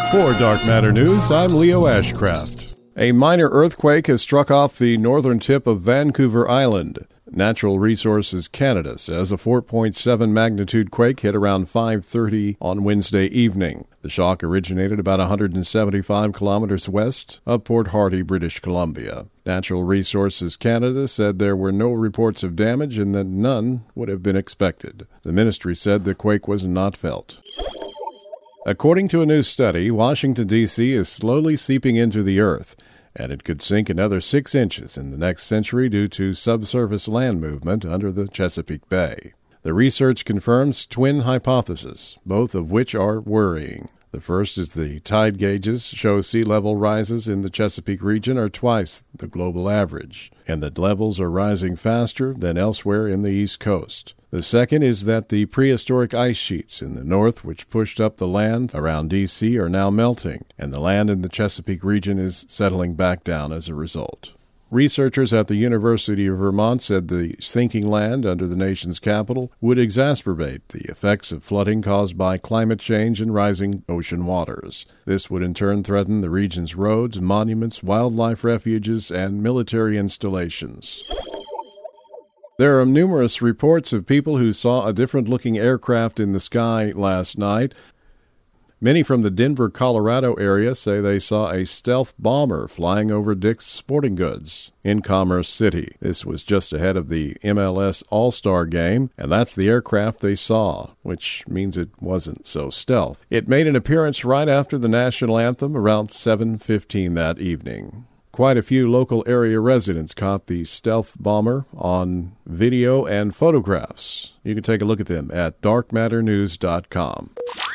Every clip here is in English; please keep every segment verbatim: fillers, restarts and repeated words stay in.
For Dark Matter News, I'm Leo Ashcraft. A minor earthquake has struck off the northern tip of Vancouver Island. Natural Resources Canada says a four point seven magnitude quake hit around five thirty on Wednesday evening. The shock originated about one hundred seventy-five kilometers west of Port Hardy, British Columbia. Natural Resources Canada said there were no reports of damage and that none would have been expected. The ministry said the quake was not felt. According to a new study, Washington, D C is slowly seeping into the earth, and it could sink another six inches in the next century due to subsurface land movement under the Chesapeake Bay. The research confirms twin hypotheses, both of which are worrying. The first is the tide gauges show sea level rises in the Chesapeake region are twice the global average, and that levels are rising faster than elsewhere in the East Coast. The second is that the prehistoric ice sheets in the north, which pushed up the land around D C, are now melting, and the land in the Chesapeake region is settling back down as a result. Researchers at the University of Vermont said the sinking land under the nation's capital would exacerbate the effects of flooding caused by climate change and rising ocean waters. This would in turn threaten the region's roads, monuments, wildlife refuges, and military installations. There are numerous reports of people who saw a different-looking aircraft in the sky last night. Many from the Denver, Colorado area say they saw a stealth bomber flying over Dick's Sporting Goods in Commerce City. This was just ahead of the M L S All-Star game, and that's the aircraft they saw, which means it wasn't so stealth. It made an appearance right after the national anthem around seven fifteen that evening. Quite a few local area residents caught the stealth bomber on video and photographs. You can take a look at them at dark matter news dot com.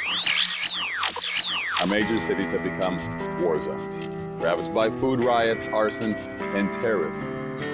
Our major cities have become war zones, ravaged by food riots, arson, and terrorism.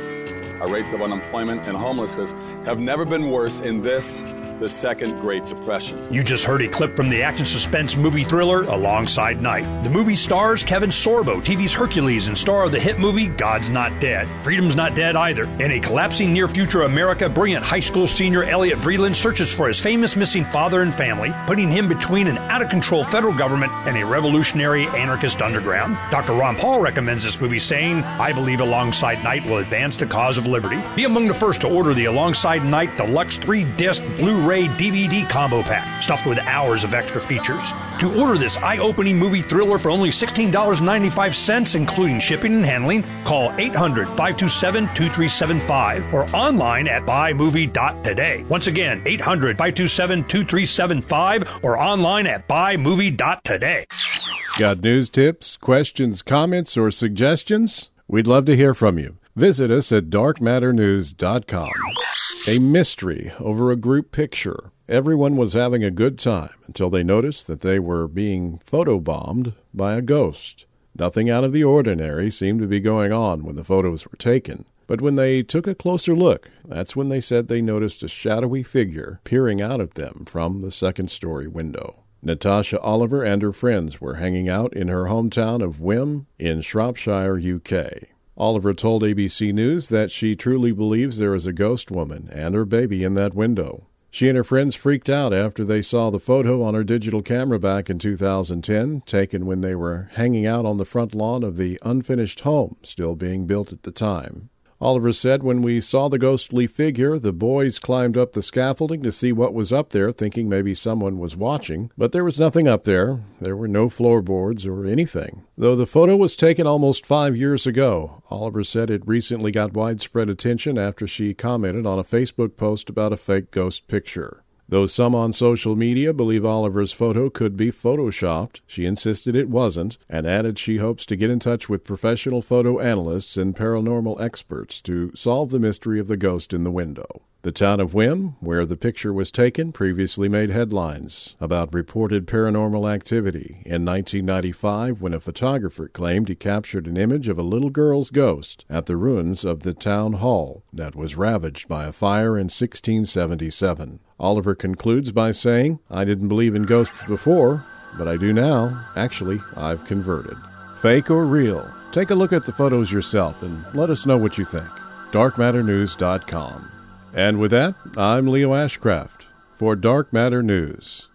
Our rates of unemployment and homelessness have never been worse in this, the Second Great Depression. You just heard a clip from the action suspense movie thriller Alongside Night. The movie stars Kevin Sorbo, T V's Hercules, and star of the hit movie God's Not Dead. Freedom's not dead either. In a collapsing near-future America, brilliant high school senior Elliot Vreeland searches for his famous missing father and family, putting him between an out-of-control federal government and a revolutionary anarchist underground. Doctor Ron Paul recommends this movie, saying, I believe Alongside Night will advance the cause of liberty. Be among the first to order the Alongside Night Deluxe three-disc Blu-ray D V D combo pack, stuffed with hours of extra features. To order this eye-opening movie thriller for only sixteen dollars and ninety-five cents, including shipping and handling, call eight hundred, five two seven, two three seven five or online at buy movie dot today. Once again, eight hundred, five two seven, two three seven five or online at buy movie dot today. Got news, tips, questions, comments, or suggestions? We'd love to hear from you. Visit us at dark matter news dot com. A mystery over a group picture. Everyone was having a good time until they noticed that they were being photobombed by a ghost. Nothing out of the ordinary seemed to be going on when the photos were taken. But when they took a closer look, that's when they said they noticed a shadowy figure peering out at them from the second-story window. Natasha Oliver and her friends were hanging out in her hometown of Wim in Shropshire, U K. Oliver told A B C News that she truly believes there is a ghost woman and her baby in that window. She and her friends freaked out after they saw the photo on her digital camera back in two thousand ten, taken when they were hanging out on the front lawn of the unfinished home still being built at the time. Oliver said, when we saw the ghostly figure, the boys climbed up the scaffolding to see what was up there, thinking maybe someone was watching. But there was nothing up there. There were no floorboards or anything. Though the photo was taken almost five years ago, Oliver said it recently got widespread attention after she commented on a Facebook post about a fake ghost picture. Though some on social media believe Oliver's photo could be photoshopped, she insisted it wasn't, and added she hopes to get in touch with professional photo analysts and paranormal experts to solve the mystery of the ghost in the window. The town of Wim, where the picture was taken, previously made headlines about reported paranormal activity in nineteen ninety-five when a photographer claimed he captured an image of a little girl's ghost at the ruins of the town hall that was ravaged by a fire in sixteen seventy-seven. Oliver concludes by saying, I didn't believe in ghosts before, but I do now. Actually, I've converted. Fake or real? Take a look at the photos yourself and let us know what you think. dark matter news dot com. And with that, I'm Leo Ashcraft for Dark Matter News.